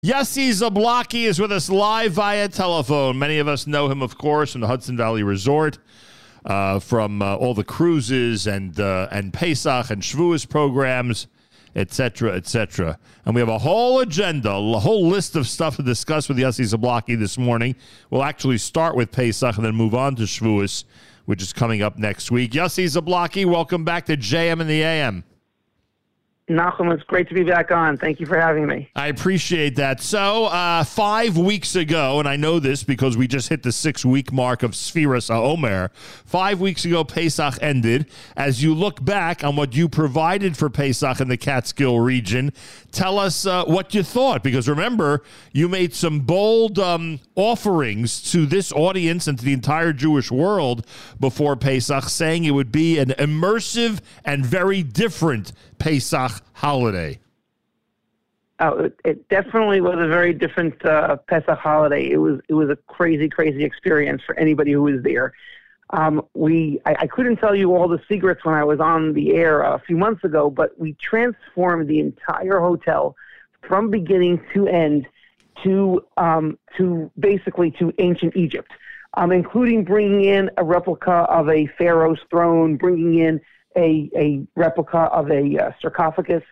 Yossi Zablocki is with us live via telephone. Many of us know him, of course, from the Hudson Valley Resort, from all the cruises and Pesach and Shavuos programs, etc., etc. And we have a whole agenda, a whole list of stuff to discuss with Yossi Zablocki this morning. We'll actually start with Pesach and then move on to Shavuos, which is coming up next week. Yossi Zablocki, welcome back to JM in the AM. Nachum, it's great to be back on. Thank you for having me. I appreciate that. So 5 weeks ago, and I know this because we just hit the 6-week mark of Sfiras HaOmer, 5 weeks ago Pesach ended. As you look back on what you provided for Pesach in the Catskill region, tell us what you thought. Because remember, you made some bold offerings to this audience and to the entire Jewish world before Pesach, saying it would be an immersive and very different Pesach holiday. Oh, it definitely was a very different Pesach holiday. It was a crazy experience for anybody who was there. I couldn't tell you all the secrets when I was on the air a few months ago, but we transformed the entire hotel from beginning to end to basically to ancient Egypt, including bringing in a replica of a pharaoh's throne, bringing in a replica of a sarcophagus.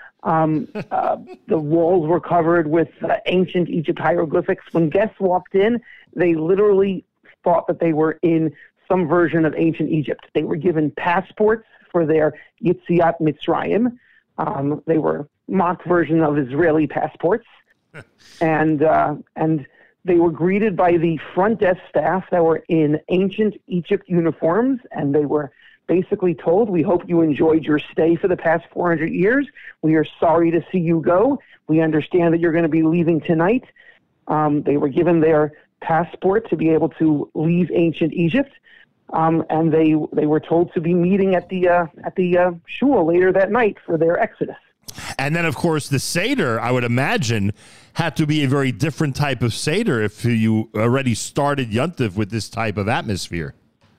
The walls were covered with ancient Egypt hieroglyphics. When guests walked in, they literally thought that they were in some version of ancient Egypt. They were given passports for their Yetziat Mitzrayim. They were mock version of Israeli passports. and they were greeted by the front desk staff that were in ancient Egypt uniforms, and they were basically told, we hope you enjoyed your stay for the past 400 years. We are sorry to see you go. We understand that you're going to be leaving tonight. They were given their passport to be able to leave ancient Egypt, and they were told to be meeting at the shul later that night for their exodus. And then, of course, the Seder, I would imagine, had to be a very different type of Seder if you already started Yontif with this type of atmosphere.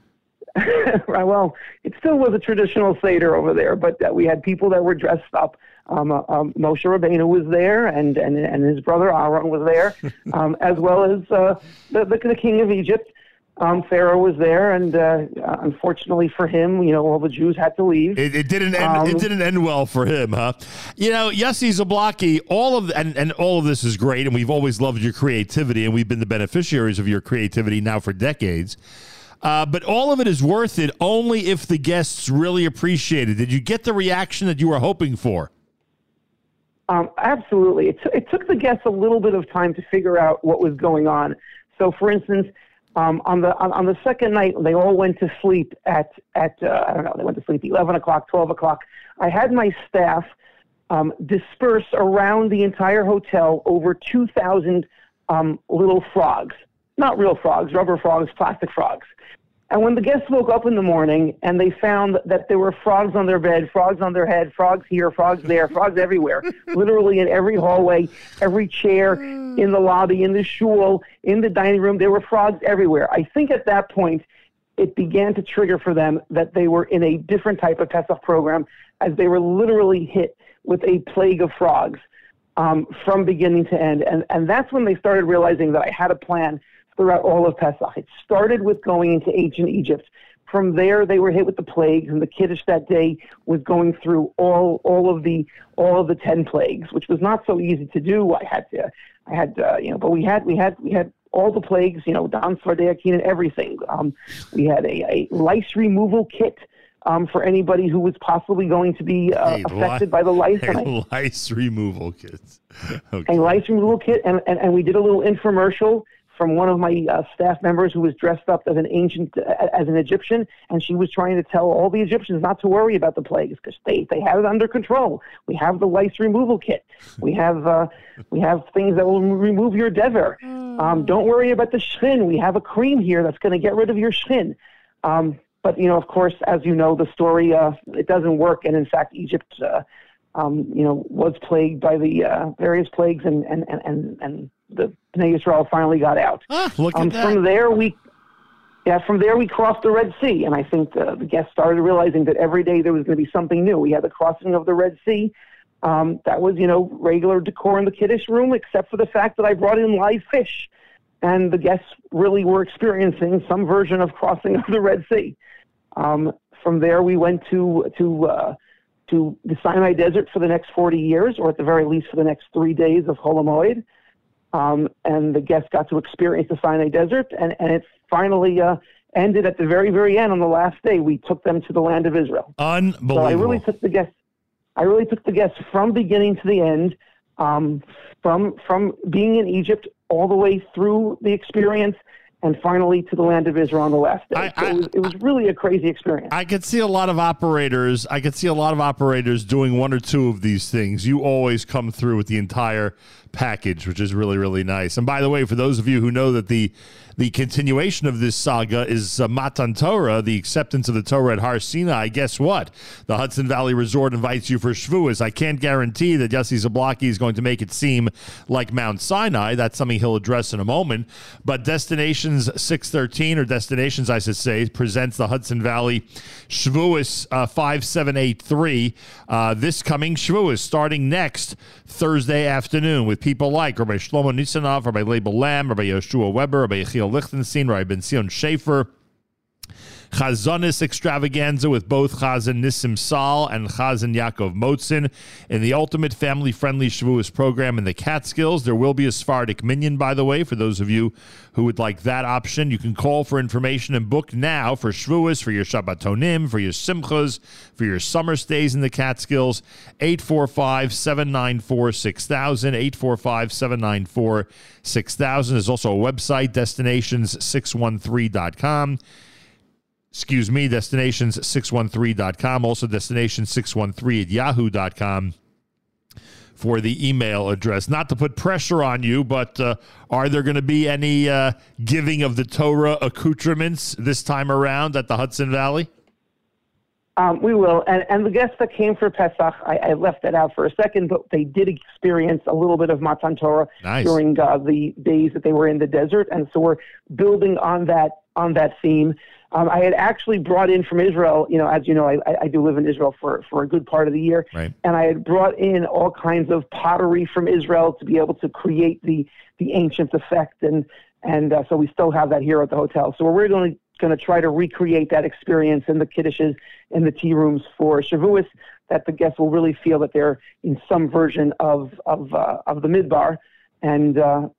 Well, it still was a traditional Seder over there, but we had people that were dressed up. Moshe Rabbeinu was there, and his brother Aaron was there, as well as the king of Egypt. Pharaoh was there, and unfortunately for him, all the Jews had to leave. It didn't end. It didn't end well for him, huh? Yossi Zablocki, all of this is great, and we've always loved your creativity, and we've been the beneficiaries of your creativity now for decades. But all of it is worth it only if the guests really appreciate it. Did you get the reaction that you were hoping for? Absolutely. It took the guests a little bit of time to figure out what was going on. So, for instance, on the second night, they all went to sleep at I don't know, they went to sleep 11 o'clock, 12 o'clock. I had my staff disperse around the entire hotel over 2,000 little frogs. Not real frogs, rubber frogs, plastic frogs. And when the guests woke up in the morning and they found that there were frogs on their bed, frogs on their head, frogs here, frogs there, frogs everywhere, literally in every hallway, every chair, in the lobby, in the shul, in the dining room, there were frogs everywhere. I think at that point, it began to trigger for them that they were in a different type of Pesach program, as they were literally hit with a plague of frogs from beginning to end. And that's when they started realizing that I had a plan throughout all of Pesach. It started with going into ancient Egypt. From there, they were hit with the plagues, and the Kiddush that day was going through all of the 10 plagues, which was not so easy to do. But we had all the plagues, Dan Svardeakin and everything. We had a lice removal kit for anybody who was possibly going to be affected by the lice. Lice removal kit. Okay. A lice removal kit, and we did a little infomercial from one of my staff members who was dressed up as an Egyptian, and she was trying to tell all the Egyptians not to worry about the plagues because they have it under control. We have the lice removal kit. We have things that will remove your dever. Don't worry about the shchin. We have a cream here that's going to get rid of your shchin. But of course, as you know, the story it doesn't work, and in fact, Egypt was plagued by the various plagues, and the Bnei Yisrael finally got out. Look at that. From there, we crossed the Red Sea, and I think the guests started realizing that every day there was going to be something new. We had the crossing of the Red Sea, That was, regular decor in the Kiddush room, except for the fact that I brought in live fish. And the guests really were experiencing some version of crossing of the Red Sea. From there, we went to the Sinai Desert for the next 40 years, or at the very least for the next 3 days of Chol HaMoed. And the guests got to experience the Sinai Desert, and it finally ended at the very, very end. On the last day, we took them to the land of Israel. Unbelievable. So I really took the guests from beginning to the end, from being in Egypt all the way through the experience, and finally to the land of Israel on the last day. It was really a crazy experience. I could see a lot of operators. Doing one or two of these things. You always come through with the entire package, which is really, really nice. And by the way, for those of you who know that the continuation of this saga is Matan Torah, the acceptance of the Torah at Har Sinai, guess what? The Hudson Valley Resort invites you for Shavuos. I can't guarantee that Yossi Zablocki is going to make it seem like Mount Sinai. That's something he'll address in a moment. But Destinations 613, or Destinations, I should say, presents the Hudson Valley Shavuos 5783 this coming Shavuos, starting next Thursday afternoon, with people like Rabbi Shlomo Nisanov, Rabbi Leibel Lam, Rabbi Yoshua Weber, Rabbi Yechiel Lichtenstein, Rabbi Ben Zion Schaefer, Chazonis extravaganza with both Chazan Nissim Sal and Chazan Yaakov Motzin. In the ultimate family-friendly Shavuos program in the Catskills, there will be a Sephardic minyan, by the way, for those of you who would like that option. You can call for information and book now for Shavuos, for your Shabbatonim, for your Simchas, for your summer stays in the Catskills. 845-794-6000, 845-794-6000. There's also a website, destinations613.com. Excuse me, destinations613.com, also destination613@yahoo.com for the email address. Not to put pressure on you, but are there going to be any giving of the Torah accoutrements this time around at the Hudson Valley? We will. And the guests that came for Pesach, I left that out for a second, but they did experience a little bit of Matan Torah during the days that they were in the desert. And so we're building on that theme. I had actually brought in from Israel, as you know, I do live in Israel for a good part of the year. Right. And I had brought in all kinds of pottery from Israel to be able to create the ancient effect. And so we still have that here at the hotel. So we're going to try to recreate that experience in the kiddushes, in the tea rooms for Shavuos, that the guests will really feel that they're in some version of the Midbar and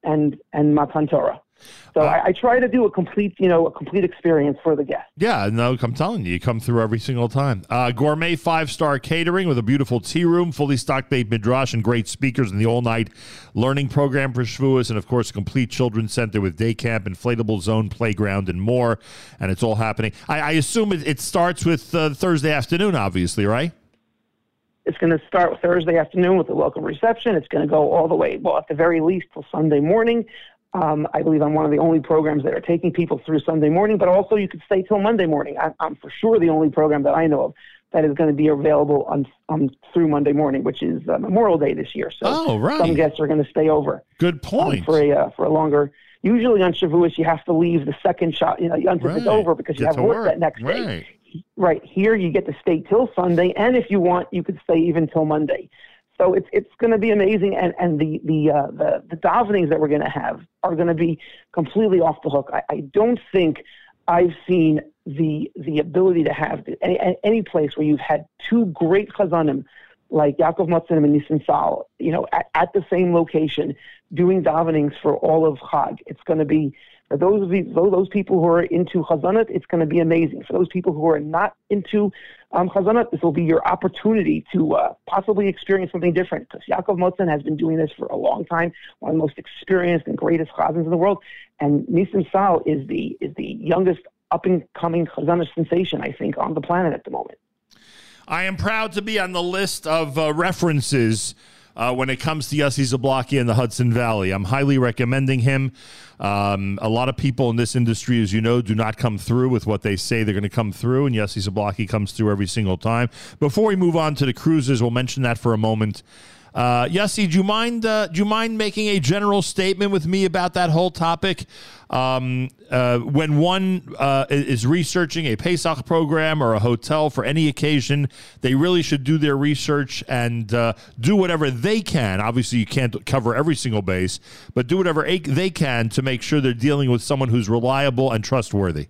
Matan Torah. So I try to do a complete experience for the guests. Yeah, no, I'm telling you, you come through every single time. Gourmet 5-star catering with a beautiful tea room, fully stocked Beit Midrash, and great speakers in the all-night learning program for Shavuos, and of course a complete children's center with day camp, inflatable zone, playground, and more. And it's all happening. I assume it starts with Thursday afternoon, obviously, right? It's going to start Thursday afternoon with a welcome reception. It's going to go all the way, well, at the very least, till Sunday morning. I believe I'm one of the only programs that are taking people through Sunday morning, but also you could stay till Monday morning. I'm for sure the only program that I know of that is going to be available on through Monday morning, which is Memorial Day this year. So some guests are going to stay over. Good point. For a longer. Usually on Shavuos you have to leave the second shot, until it's over because you have work that next day. Right here you get to stay till Sunday, and if you want, you could stay even till Monday. So it's going to be amazing, and the davenings that we're going to have are going to be completely off the hook. I don't think I've seen the ability to have any place where you've had two great chazanim like Yaakov Motzin and Nissim Sal, at the same location doing davenings for all of Chag. It's going to be, for those people who are into Chazanot, it's going to be amazing. For those people who are not into Chazanot, this will be your opportunity to possibly experience something different, because Yaakov Motzin has been doing this for a long time, one of the most experienced and greatest Chazans in the world, and Nissim Sal is the youngest up-and-coming Chazanot sensation, I think, on the planet at the moment. I am proud to be on the list of references when it comes to Yossi Zablocki in the Hudson Valley. I'm highly recommending him. A lot of people in this industry, as you know, do not come through with what they say they're going to come through, and Yossi Zablocki comes through every single time. Before we move on to the cruises, we'll mention that for a moment. Yossi, do you mind making a general statement with me about that whole topic? When one is researching a Pesach program or a hotel for any occasion, they really should do their research and do whatever they can. Obviously, you can't cover every single base, but do whatever they can to make sure they're dealing with someone who's reliable and trustworthy.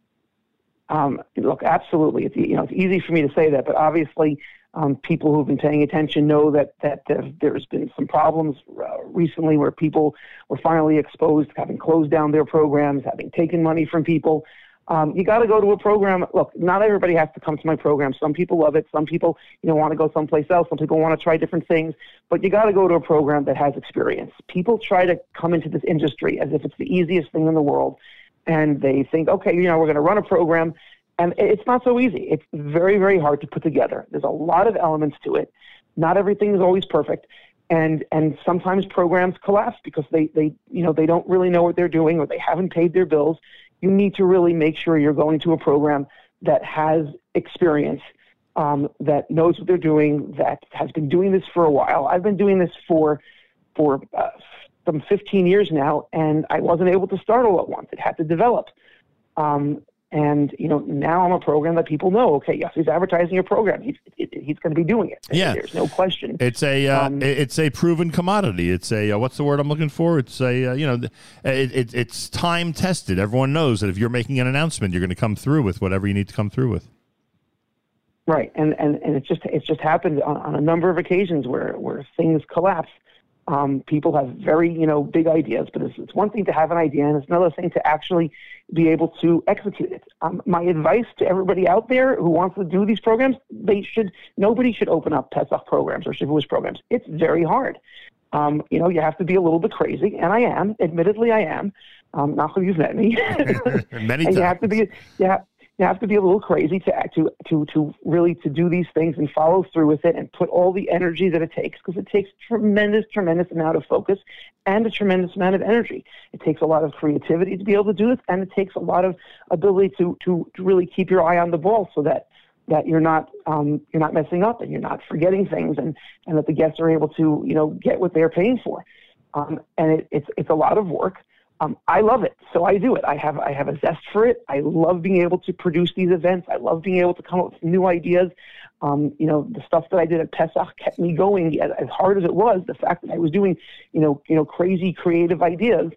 Look, absolutely. It's easy for me to say that, but obviously, people who've been paying attention know that there's been some problems recently where people were finally exposed, having closed down their programs, having taken money from people. You got to go to a program. Look, not everybody has to come to my program. Some people love it. Some people, want to go someplace else. Some people want to try different things. But you got to go to a program that has experience. People try to come into this industry as if it's the easiest thing in the world. And they think, okay, we're going to run a program. And it's not so easy. It's very, very hard to put together. There's a lot of elements to it. Not everything is always perfect. And sometimes programs collapse because they don't really know what they're doing or they haven't paid their bills. You need to really make sure you're going to a program that has experience, that knows what they're doing, that has been doing this for a while. I've been doing this for some 15 years now, and I wasn't able to start all at once. It had to develop. And now I'm a program that people know. Okay, yes, he's advertising a program. He's going to be doing it. Yeah, there's no question. It's a proven commodity. It's a what's the word I'm looking for? It's it's time tested. Everyone knows that if you're making an announcement, you're going to come through with whatever you need to come through with. Right, and it's just happened on a number of occasions where things collapse. People have very, big ideas, but it's one thing to have an idea, and it's another thing to actually be able to execute it. My advice to everybody out there who wants to do these programs, nobody should open up Pesach programs or Shavuos programs. It's very hard. You have to be a little bit crazy, and I am. Admittedly, I am. Not that you've met me. Many times. You have to be a little crazy to really to do these things and follow through with it and put all the energy that it takes, because it takes tremendous amount of focus and a tremendous amount of energy. It takes a lot of creativity to be able to do this, and it takes a lot of ability to really keep your eye on the ball so that you're not messing up and you're not forgetting things, and that the guests are able to get what they're paying for. And it's a lot of work. I love it, so I do it. I have a zest for it. I love being able to produce these events. I love being able to come up with new ideas. The stuff that I did at Pesach kept me going as hard as it was. The fact that I was doing, crazy creative ideas,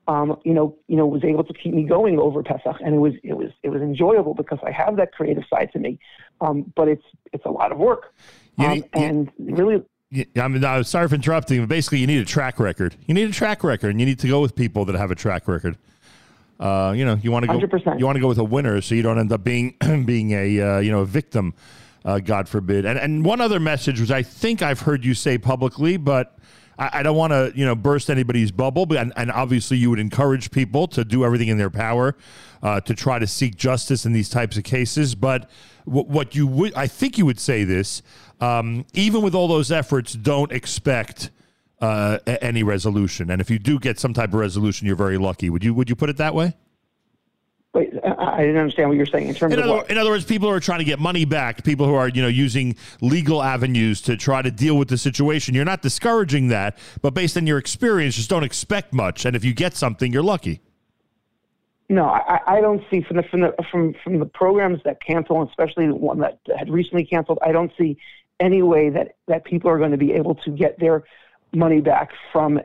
was able to keep me going over Pesach, and it was enjoyable because I have that creative side to me. But it's a lot of work, and really. Yeah, I'm sorry for interrupting, but basically you need a track record. You need a track record, and you need to go with people that have a track record. You want to go. 100%. You want to go with a winner, so you don't end up being a victim, God forbid. And one other message, which I think I've heard you say publicly, but I don't want to burst anybody's bubble. But and obviously you would encourage people to do everything in their power to try to seek justice in these types of cases. But what you would, I think you would say this. Even with all those efforts, don't expect any resolution. And if you do get some type of resolution, you're very lucky. Would you put it that way? Wait, I didn't understand what you're saying in terms of what? In other words, people who are trying to get money back, people who are using legal avenues to try to deal with the situation. You're not discouraging that, but based on your experience, just don't expect much. And if you get something, you're lucky. No, I don't see from the programs that cancel, especially the one that had recently canceled. I don't see any way that people are going to be able to get their money back from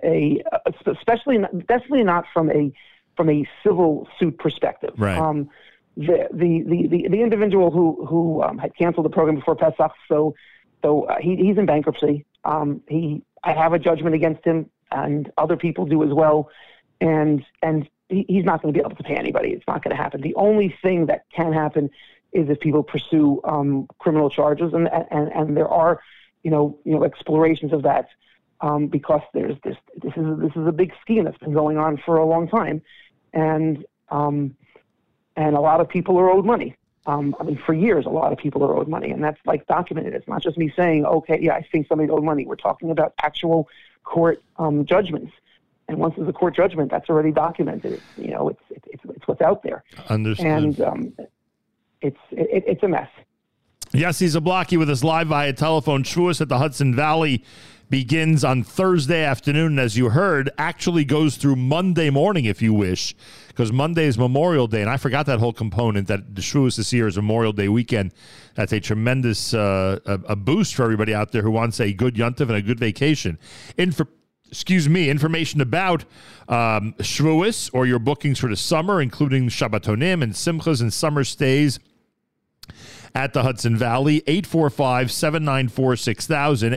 definitely not from a civil suit perspective. Right. The individual who had canceled the program before Pesach, so he's in bankruptcy. I have a judgment against him, and other people do as well, and he's not going to be able to pay anybody. It's not going to happen. The only thing that can happen is if people pursue criminal charges, and there are explorations of that because there's this is a big scheme that's been going on for a long time, and a lot of people are owed money. For years, a lot of people are owed money, and that's documented. It's not just me saying, okay, yeah, I think somebody owed money. We're talking about actual court judgments. And once there's a court judgment, that's already documented. It's what's out there. Understood. And it's a mess. Yossi Zablocki with us live via telephone. Shavuos at the Hudson Valley begins on Thursday afternoon, and as you heard, actually goes through Monday morning if you wish, because Monday is Memorial Day, and I forgot that whole component that the Shavuos this year is Memorial Day weekend. That's a tremendous a boost for everybody out there who wants a good Yontif and a good vacation. Information about Shavuos or your bookings for the summer, including Shabbatonim and Simchas and summer stays at the Hudson Valley, 845-794-6000,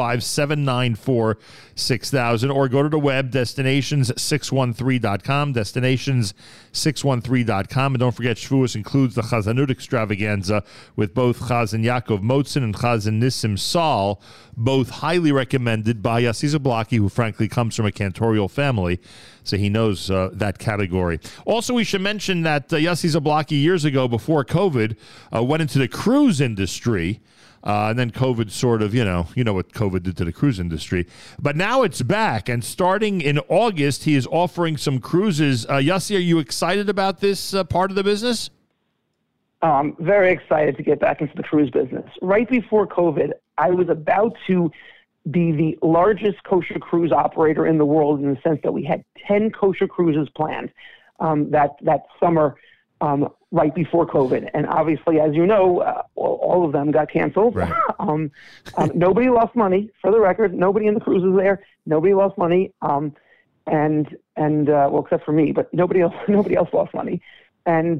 845-794-6000, or go to the web, destinations613.com, destinations613.com. And don't forget, Shavuos includes the Chazanut extravaganza with both Chazan Yaakov Motzen and Chazan Nissim Saul, both highly recommended by Yossi Zablocki, who frankly comes from a cantorial family, so he knows that category. Also, we should mention that Yossi Zablocki years ago, before COVID, went into the cruise industry, and then COVID sort of, you know what COVID did to the cruise industry. But now it's back, and starting in August, he is offering some cruises. Yossi, are you excited about this part of the business? I'm very excited to get back into the cruise business. Right before COVID, I was about to be the largest kosher cruise operator in the world, in the sense that we had 10 kosher cruises planned that summer right before COVID. And obviously, as you know, all of them got canceled. Right. Nobody lost money, for the record. Nobody in the cruises there. Nobody lost money. Well, except for me, but nobody else lost money. And,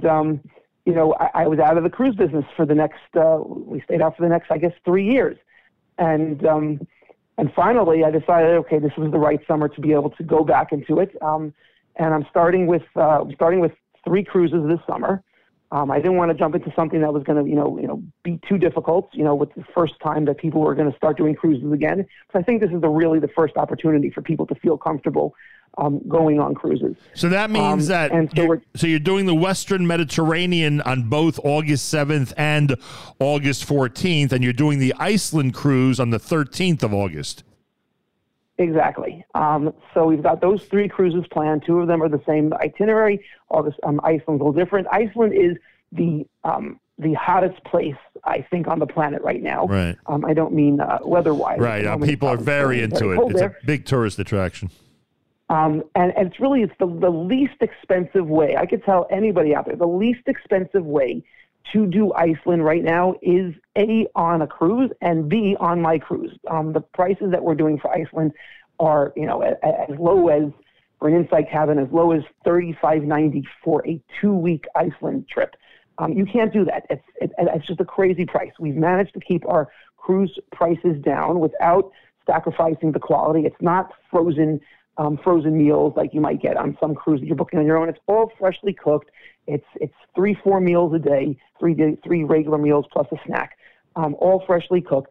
I was out of the cruise business for the next, we stayed out for the next, I guess, 3 years. And finally, I decided, okay, this was the right summer to be able to go back into it. And I'm starting with 3 cruises this summer. I didn't want to jump into something that was going to, be too difficult, with the first time that people were going to start doing cruises again. So I think this is really the first opportunity for people to feel comfortable going on cruises. So that means you're doing the Western Mediterranean on both August 7th and August 14th, and you're doing the Iceland cruise on the 13th of August. Exactly. So we've got those 3 cruises planned. 2 of them are the same itinerary. August, Iceland's a little different. Iceland is the hottest place, I think, on the planet right now. Right. I don't mean weather-wise. Right. People are very into it. It's a big tourist attraction. And it's the least expensive way. I could tell anybody out there, the least expensive way to do Iceland right now is A, on a cruise, and B, on my cruise. The prices that we're doing for Iceland are, as low as, for an inside cabin, as low as $35.90 for a 2-week Iceland trip. You can't do that. It's just a crazy price. We've managed to keep our cruise prices down without sacrificing the quality. It's not frozen meals like you might get on some cruise that you're booking on your own. It's all freshly cooked. It's 3-4 meals a day, three regular meals plus a snack, all freshly cooked.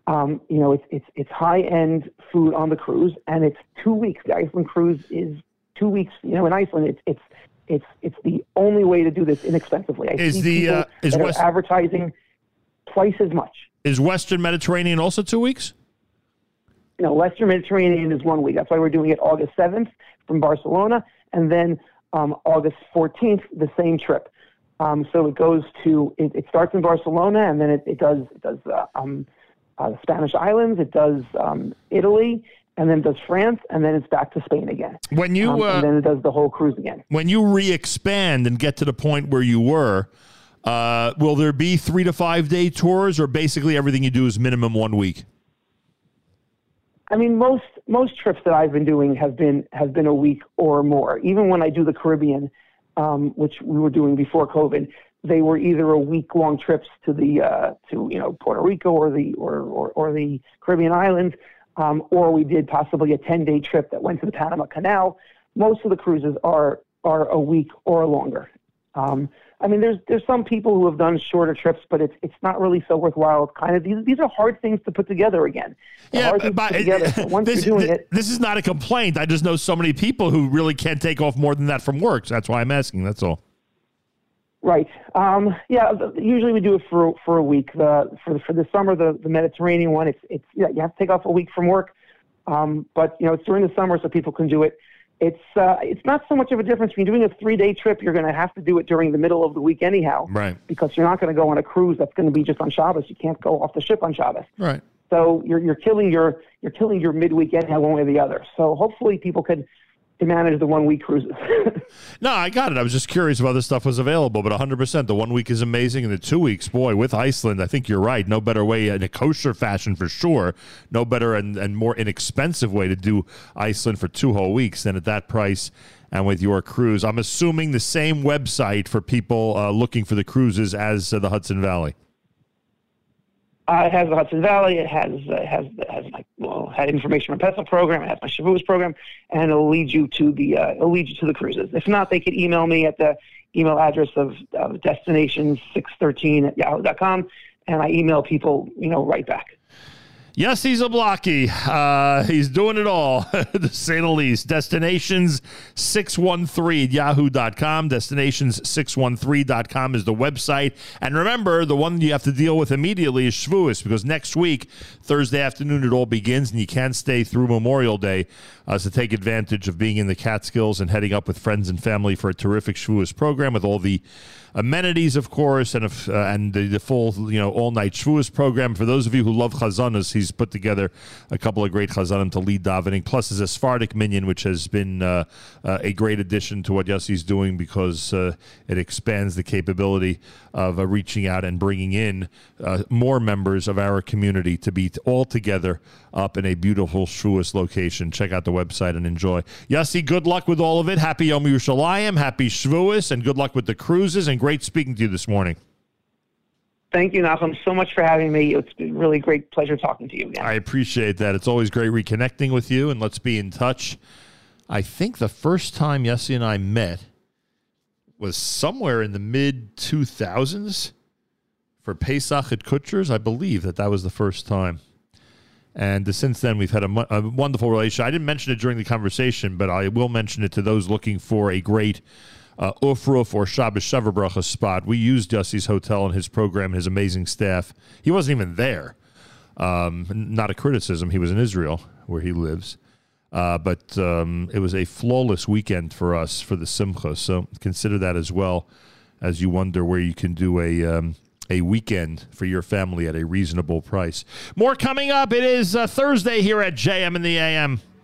It's high-end food on the cruise, and it's 2 weeks. The Iceland cruise is 2 weeks. In Iceland, it's the only way to do this inexpensively. I see people that are advertising twice as much. Is Western Mediterranean also 2 weeks? No, Western Mediterranean is 1 week. That's why we're doing it August 7th from Barcelona, and then August 14th, the same trip. So it goes to, it starts in Barcelona, and then it does the Spanish islands, it does Italy, and then it does France, and then it's back to Spain again. When you and then it does the whole cruise again. When you re-expand and get to the point where you were, will there be 3 to 5 day tours, or basically everything you do is minimum 1 week? I mean, most trips that I've been doing have been a week or more. Even when I do the Caribbean, which we were doing before COVID, they were either a week-long trips to Puerto Rico or the Caribbean islands, or we did possibly a 10-day trip that went to the Panama Canal. Most of the cruises are a week or longer. There's some people who have done shorter trips, but it's not really so worthwhile. It's kind of these are hard things to put together again. This is not a complaint. I just know so many people who really can't take off more than that from work. So that's why I'm asking. That's all. Right. Usually we do it for a week. For the summer, the Mediterranean one, it's you have to take off a week from work. But it's during the summer, so people can do it. It's not so much of a difference. When you're doing a 3-day trip, you're going to have to do it during the middle of the week anyhow. Right. Because you're not going to go on a cruise that's going to be just on Shabbos. You can't go off the ship on Shabbos. Right. So you're killing your midweek anyhow, one way or the other. So hopefully people can manage the 1 week cruises. No, I got it. I was just curious if other stuff was available, but 100%. The 1 week is amazing, and the 2 weeks, boy, with Iceland, I think you're right. No better way in a kosher fashion for sure. No better and more inexpensive way to do Iceland for 2 whole weeks than at that price and with your cruise. I'm assuming the same website for people looking for the cruises as the Hudson Valley. It has the Hudson Valley. It has had information on my Pesach program. It has my Shavuos program, and it'll lead you to the cruises. If not, they could email me at the email address of destination613@yahoo.com, and I email people, right back. Yossi Zablocki, he's doing it all, to say the least. Destinations613 at yahoo.com. Destinations613.com is the website. And remember, the one you have to deal with immediately is Shavuos, because next week, Thursday afternoon, it all begins, and you can't stay through Memorial Day to take advantage of being in the Catskills and heading up with friends and family for a terrific Shavuos program with all the amenities, of course, and the full, all-night Shavuos program. For those of you who love Chazanas, he's put together a couple of great Chazanim to lead davening, plus his Sephardic minyan, which has been a great addition to what Yossi's doing, because it expands the capability of reaching out and bringing in more members of our community to be all together up in a beautiful Shavuos location. Check out the website and enjoy. Yossi, good luck with all of it. Happy Yom Yerushalayim, happy Shavuos, and good luck with the cruises, and great speaking to you this morning. Thank you, Nachum, so much for having me. It's been really great pleasure talking to you again. I appreciate that. It's always great reconnecting with you, and let's be in touch. I think the first time Yossi and I met was somewhere in the mid-2000s for Pesach at Kutcher's. I believe that was the first time. And since then, we've had a wonderful relationship. I didn't mention it during the conversation, but I will mention it to those looking for a great Ufruf or Shabbos Shavuot Bracha spot. We used Yossi's hotel and his program, his amazing staff. He wasn't even there. Not a criticism. He was in Israel, where he lives. But it was a flawless weekend for us for the Simcha. So consider that as well as you wonder where you can do a weekend for your family at a reasonable price. More coming up. It is Thursday here at JM in the AM.